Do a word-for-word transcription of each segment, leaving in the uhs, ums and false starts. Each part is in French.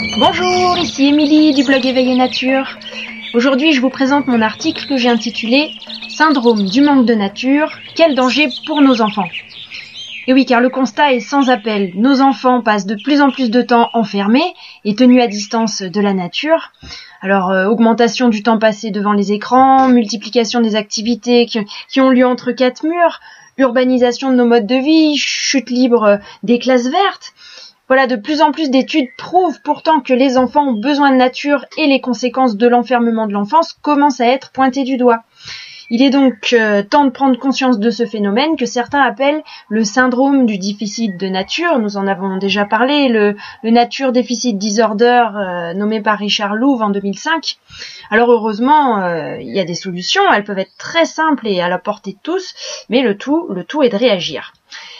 Bonjour, ici Émilie du blog Éveil et Nature. Aujourd'hui, je vous présente mon article que j'ai intitulé « Syndrome du manque de nature, quel danger pour nos enfants ?» Et oui, car le constat est sans appel. Nos enfants passent de plus en plus de temps enfermés et tenus à distance de la nature. Alors, euh, augmentation du temps passé devant les écrans, multiplication des activités qui, qui ont lieu entre quatre murs, urbanisation de nos modes de vie, chute libre des classes vertes. Voilà, de plus en plus d'études prouvent pourtant que les enfants ont besoin de nature et les conséquences de l'enfermement de l'enfance commencent à être pointées du doigt. Il est donc euh, temps de prendre conscience de ce phénomène que certains appellent le syndrome du déficit de nature. Nous en avons déjà parlé, le, le Nature Deficit Disorder euh, nommé par Richard Louv en deux mille cinq. Alors heureusement, euh, il y a des solutions, elles peuvent être très simples et à la portée de tous, mais le tout, le tout est de réagir.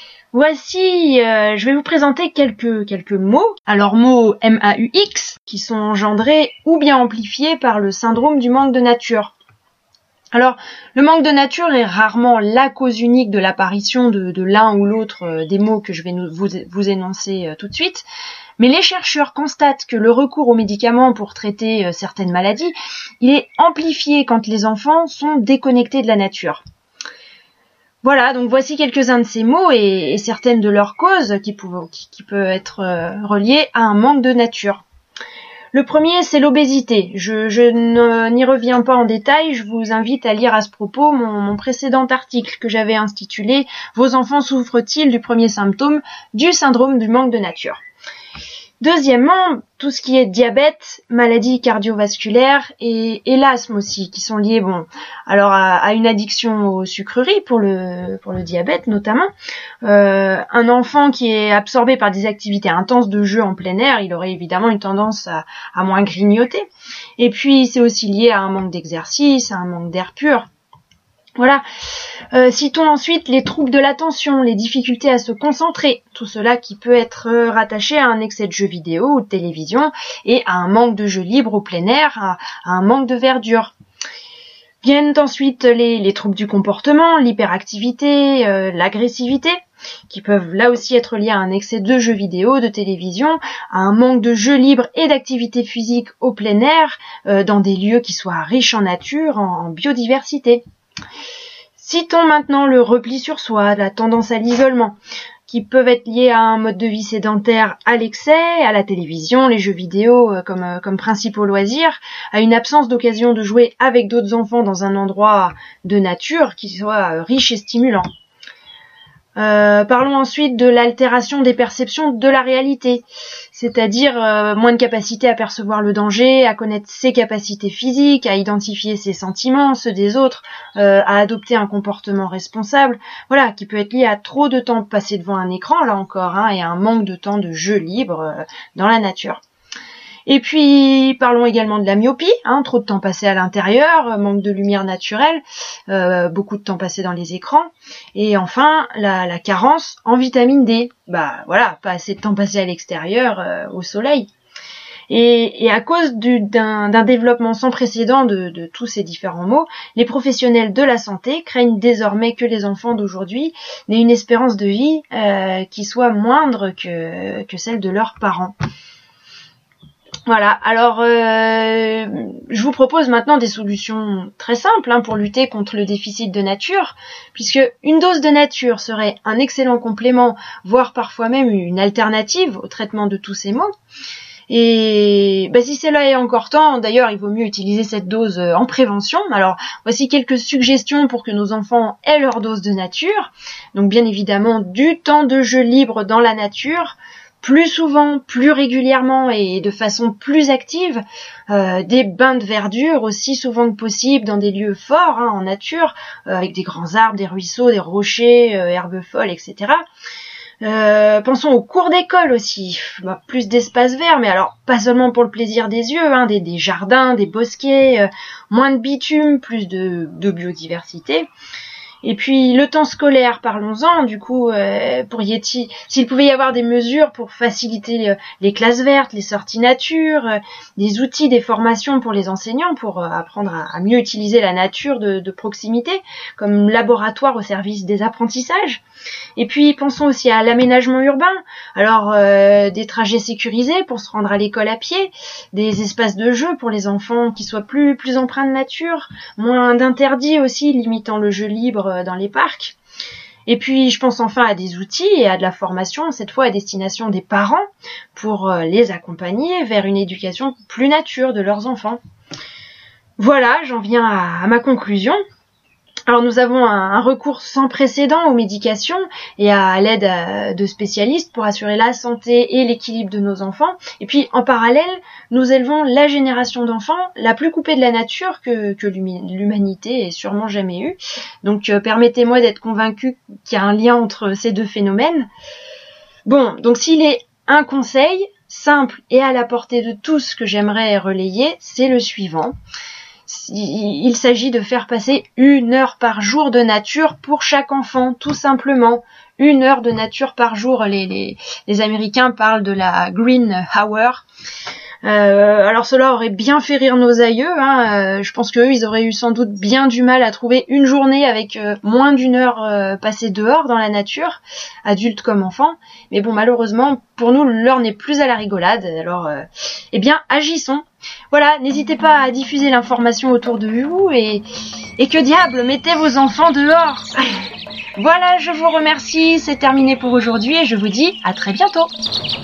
Voici, euh, je vais vous présenter quelques quelques mots. Alors mots M A U X qui sont engendrés ou bien amplifiés par le syndrome du manque de nature. Alors, le manque de nature est rarement la cause unique de l'apparition de, de l'un ou l'autre des mots que je vais nous, vous, vous énoncer euh, tout de suite, mais les chercheurs constatent que le recours aux médicaments pour traiter euh, certaines maladies, il est amplifié quand les enfants sont déconnectés de la nature. Voilà, donc voici quelques-uns de ces mots et, et certaines de leurs causes qui, peuvent, qui, qui peuvent être euh, reliées à un manque de nature. Le premier, c'est l'obésité. Je, je n'y reviens pas en détail, je vous invite à lire à ce propos mon, mon précédent article que j'avais intitulé « Vos enfants souffrent-ils du premier symptôme du syndrome du manque de nature ?» Deuxièmement, tout ce qui est diabète, maladies cardiovasculaires et, et l'asthme aussi, qui sont liés, bon, alors à, à une addiction aux sucreries pour le pour le diabète notamment. Euh, un enfant qui est absorbé par des activités intenses de jeu en plein air, il aurait évidemment une tendance à, à moins grignoter. Et puis c'est aussi lié à un manque d'exercice, à un manque d'air pur. Voilà. Euh, citons ensuite les troubles de l'attention, les difficultés à se concentrer, tout cela qui peut être rattaché à un excès de jeux vidéo ou de télévision et à un manque de jeux libres au plein air, à, à un manque de verdure. Viennent ensuite les, les troubles du comportement, l'hyperactivité, euh, l'agressivité, qui peuvent là aussi être liés à un excès de jeux vidéo, de télévision, à un manque de jeux libres et d'activités physiques au plein air, euh, dans des lieux qui soient riches en nature, en, en biodiversité. Citons maintenant le repli sur soi, la tendance à l'isolement, qui peuvent être liés à un mode de vie sédentaire à l'excès, à la télévision, les jeux vidéo euh, comme, euh, comme principaux loisirs, à une absence d'occasion de jouer avec d'autres enfants dans un endroit de nature qui soit euh, riche et stimulant. Euh, parlons ensuite de l'altération des perceptions de la réalité, c'est-à-dire euh, moins de capacité à percevoir le danger, à connaître ses capacités physiques, à identifier ses sentiments, ceux des autres, euh, à adopter un comportement responsable, voilà, qui peut être lié à trop de temps passé devant un écran, là encore, hein, et à un manque de temps de jeu libre euh, dans la nature. Et puis, parlons également de la myopie, hein, trop de temps passé à l'intérieur, manque de lumière naturelle, euh, beaucoup de temps passé dans les écrans. Et enfin, la, la carence en vitamine D. Bah voilà, pas assez de temps passé à l'extérieur, euh, au soleil. Et, et à cause du, d'un, d'un développement sans précédent de, de tous ces différents maux, les professionnels de la santé craignent désormais que les enfants d'aujourd'hui n'aient une espérance de vie euh, qui soit moindre que, que celle de leurs parents. Voilà, alors euh, je vous propose maintenant des solutions très simples hein, pour lutter contre le déficit de nature, puisque une dose de nature serait un excellent complément, voire parfois même une alternative au traitement de tous ces maux. Et bah, si cela est encore temps, d'ailleurs il vaut mieux utiliser cette dose en prévention. Alors voici quelques suggestions pour que nos enfants aient leur dose de nature. Donc bien évidemment du temps de jeu libre dans la nature, plus souvent, plus régulièrement et de façon plus active, euh, des bains de verdure aussi souvent que possible dans des lieux forts, hein, en nature, euh, avec des grands arbres, des ruisseaux, des rochers, euh, herbes folles, et cetera. Euh, pensons aux cours d'école aussi, bah, plus d'espaces verts, mais alors pas seulement pour le plaisir des yeux, hein, des, des jardins, des bosquets, euh, moins de bitume, plus de, de biodiversité. Et puis le temps scolaire, parlons-en, du coup, euh, pourriez-il, s'il pouvait y avoir des mesures pour faciliter euh, les classes vertes, les sorties nature, euh, des outils, des formations pour les enseignants pour euh, apprendre à, à mieux utiliser la nature de, de proximité, comme laboratoire au service des apprentissages. Et puis pensons aussi à l'aménagement urbain, alors euh, des trajets sécurisés pour se rendre à l'école à pied, des espaces de jeu pour les enfants qui soient plus, plus empreints de nature, moins d'interdits aussi limitant le jeu libre dans les parcs. Et puis je pense enfin à des outils et à de la formation, cette fois à destination des parents, pour les accompagner vers une éducation plus nature de leurs enfants. Voilà, j'en viens à, à ma conclusion. Alors nous avons un, un recours sans précédent aux médications et à l'aide de spécialistes pour assurer la santé et l'équilibre de nos enfants. Et puis en parallèle, nous élevons la génération d'enfants la plus coupée de la nature que, que l'humanité ait sûrement jamais eue. Donc euh, permettez-moi d'être convaincue qu'il y a un lien entre ces deux phénomènes. Bon, donc s'il est un conseil simple et à la portée de tous que j'aimerais relayer, c'est le suivant. Il s'agit de faire passer une heure par jour de nature pour chaque enfant, tout simplement. Une heure de nature par jour. Les, les, les Américains parlent de la Green Hour. Euh, alors cela aurait bien fait rire nos aïeux. Hein. Euh, je pense qu'eux, ils auraient eu sans doute bien du mal à trouver une journée avec euh, moins d'une heure euh, passée dehors dans la nature, adultes comme enfants. Mais bon, malheureusement, pour nous, l'heure n'est plus à la rigolade. Alors, euh, eh bien, agissons. Voilà, n'hésitez pas à diffuser l'information autour de vous et, et que diable, mettez vos enfants dehors. Voilà, je vous remercie, c'est terminé pour aujourd'hui et je vous dis à très bientôt.